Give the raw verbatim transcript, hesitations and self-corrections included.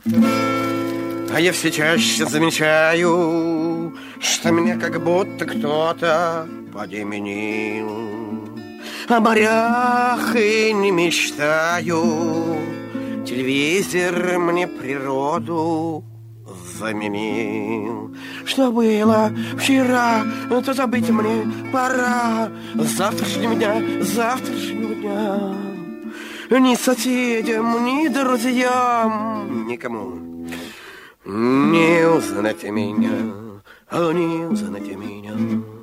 А я все чаще замечаю, что меня как будто кто-то подеменил. О морях и не мечтаю, телевизор мне природу заменил. Что было вчера, то забыть мне пора. С завтрашнего дня, с завтрашнего дня. Ни соседям, ни друзьям, никому не узнать меня, не узнать меня.